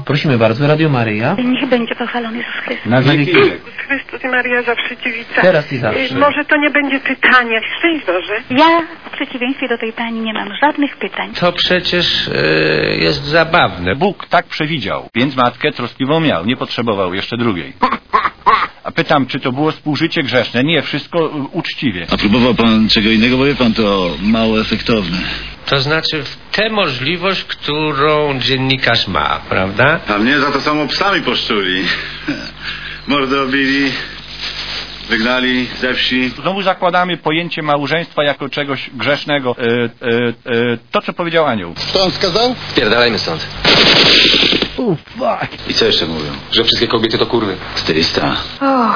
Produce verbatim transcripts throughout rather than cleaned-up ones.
Prosimy bardzo, Radio Maryja. Niech będzie pochwalony Jezus Chrystus. Na wieki. Chrystus i Maria zawsze dziewica. Teraz i zawsze. Może to nie będzie pytanie. Szczęść Boże. Ja w przeciwieństwie do tej pani nie mam żadnych pytań. To przecież e, jest zabawne. Bóg tak przewidział, więc matkę troskliwą miał, nie potrzebował jeszcze drugiej. A pytam, czy to było współżycie grzeszne? Nie, wszystko uczciwie. A próbował pan czego innego, bo wie pan, to mało efektowne. To znaczy tę możliwość, którą dziennikarz ma, prawda? A mnie za to samo psami poszczuli. Mordę obili, wygnali ze wsi. Znowu zakładamy pojęcie małżeństwa jako czegoś grzesznego. E, e, e, to, co powiedział anioł. Co on skazał? Pierdalajmy stąd. Oh, fuck. I co jeszcze mówią? Że wszystkie kobiety to kurwy. Stysta. Oh.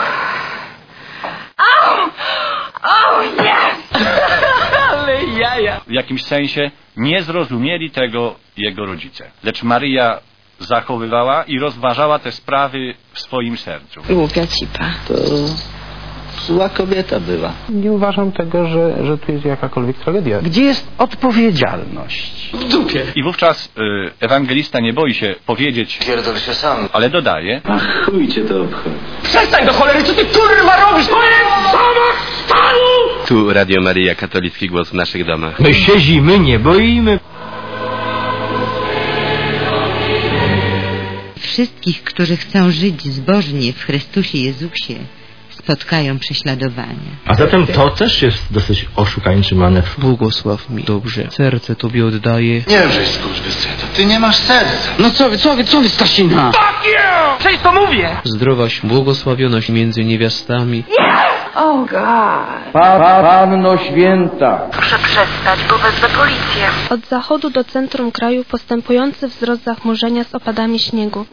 Oh! Oh, yes! Ale jaja. W jakimś sensie nie zrozumieli tego jego rodzice. Lecz Maryja zachowywała i rozważała te sprawy w swoim sercu. Głupia cipa. To zła kobieta była. Nie uważam tego, że, że tu jest jakakolwiek tragedia. Gdzie jest odpowiedzialność? W dupie. I wówczas y, ewangelista nie boi się powiedzieć, Pierdol się sam. ale dodaje: Ach, chuj cię to obchodzi. Przestań do cholery, co ty kurwa robisz? To jest zamach stanu! Tu Radio Maryja, katolicki głos w naszych domach. My się zimy nie boimy. Wszystkich, którzy chcą żyć zbożnie w Chrystusie Jezusie, spotkają prześladowania. A zatem to też jest dosyć oszukańczy manewr. Błogosław mi dobrze. Serce Tobie oddaję. Nie wrzyj, skurwysynu, ty nie masz serca. No co wy, co wy, co wy, Stasina? Cześć, to mówię! Zdrowaś, błogosławioność między niewiastami. Oh, God. Panno Święta. Proszę przestać, bo wezmę policję. Od zachodu do centrum kraju postępujący wzrost zachmurzenia z opadami śniegu.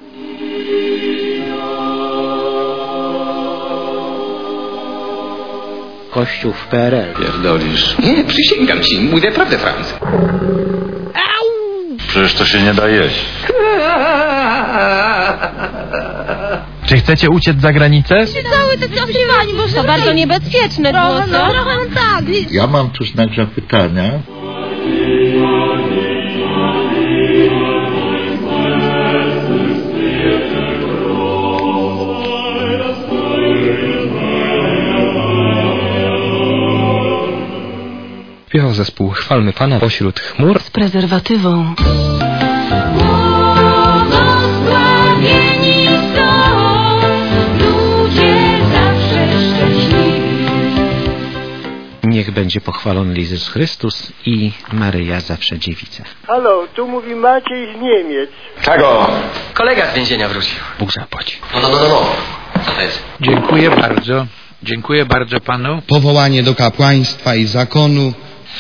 Kościół w P R L. Pierdolisz. Nie, przysięgam ci, mówię prawdę, Franz. Przecież to się nie da jeść. Czy chcecie uciec za granicę? Cały te zaśpiewanie, bo to bardzo niebezpieczne było, co? Trochę tak. Ja mam tu znak zapytania. Śpiewał zespół Chwalmy Pana pośród chmur. Z prezerwatywą. Błogosławieni są ludzie zawsze szczęśliwi. Niech będzie pochwalony Jezus Chrystus i Maryja zawsze dziewica. Halo, tu mówi Maciej z Niemiec. Czego? Kolega z więzienia wrócił. Bóg zapłaci. No, no, no, no, no. Co to jest? Dziękuję bardzo. Dziękuję bardzo Panu. Powołanie do kapłaństwa i zakonu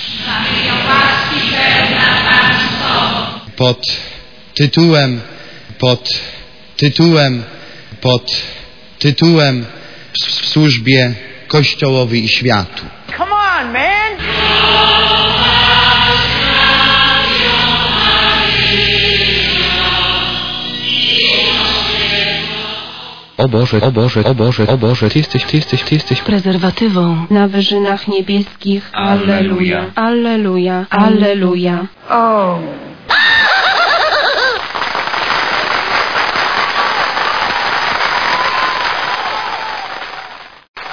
pod tytułem pod tytułem pod tytułem w służbie Kościołowi i światu. Come on, man! O Boże, o Boże, o Boże, o Boże, Ty jesteś, Ty jesteś, Ty jesteś Prezerwatywą. Na wyżynach niebieskich. Alleluja. Alleluja. Alleluja. Oh.